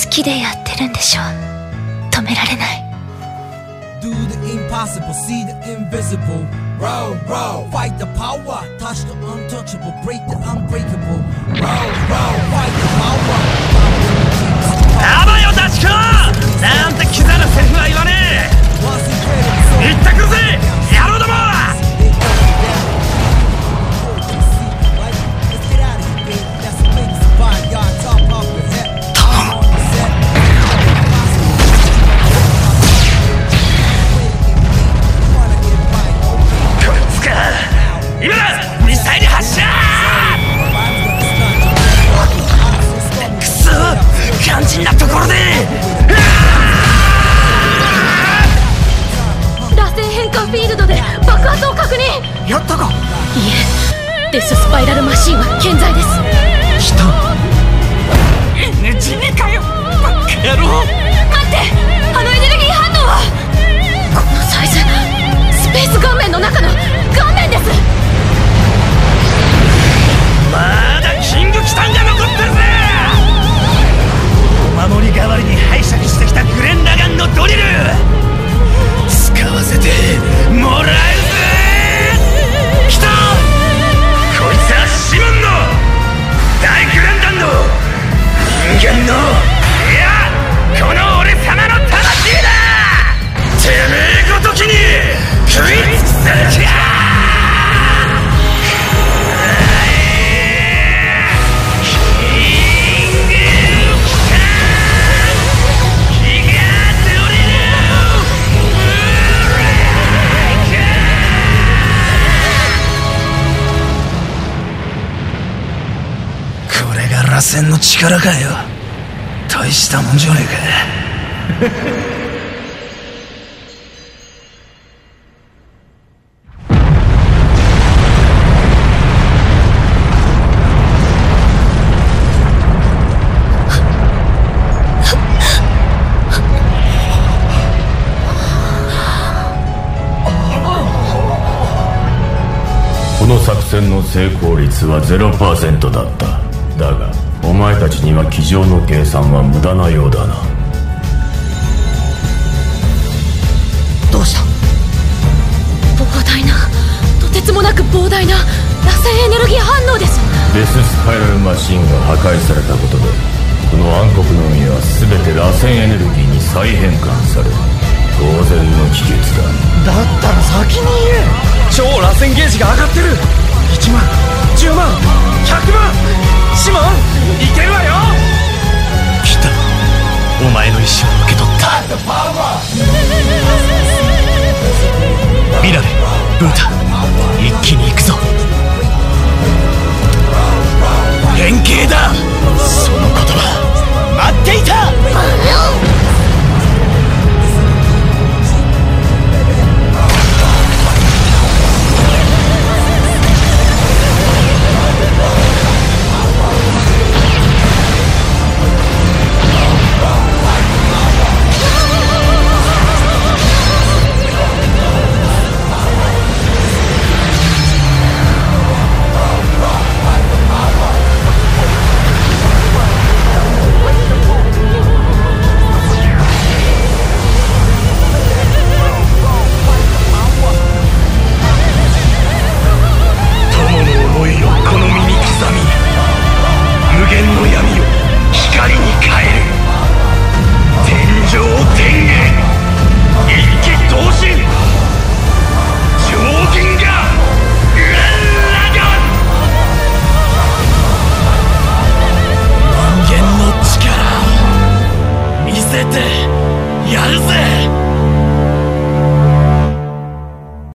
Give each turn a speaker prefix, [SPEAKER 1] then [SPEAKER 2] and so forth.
[SPEAKER 1] きでやってるんでしょ。止められない。
[SPEAKER 2] Do the impossible, see the invisible. Roll, roll, fight the power, touch the untouchable, break the unbreakable. Roll, roll, fight the power.
[SPEAKER 3] やばいよダチコ、なんてキザなセリフは言わねえ。行ってくるぜ野郎ども。今だミサイル発射。くそ肝心なところで。
[SPEAKER 1] 螺旋変換フィールドで爆発を確認。
[SPEAKER 3] やったか。
[SPEAKER 1] いえ、デススパイラルマシンは健在です。
[SPEAKER 3] 来た。NGかよバカ野郎。
[SPEAKER 1] 待って、あのエネルギー反応は。このサイズ、スペース顔面の中の顔面です。
[SPEAKER 3] まだキングキタンが残ってるぜ。お守り代わりに拝借してきたグレン・ラガンのドリル使わせてもらえるぜ。来た。こいつはシモンの大グレン団の人間の、いやこの俺様の魂だ。てめえごときに食い尽くせるか。螺旋の力かよ。大したもんじゃねえか。
[SPEAKER 4] この作戦の成功率は 0% だった。だがお前たちには机上の計算は無駄なようだな。
[SPEAKER 3] どうした。
[SPEAKER 1] 膨大な、とてつもなく膨大な螺旋エネルギー反応です。
[SPEAKER 4] デススパイラルマシンが破壊されたことでこの暗黒の海は全て螺旋エネルギーに再変換される。当然の帰結だ。
[SPEAKER 3] だったら先に言え。超螺旋ゲージが上がってる。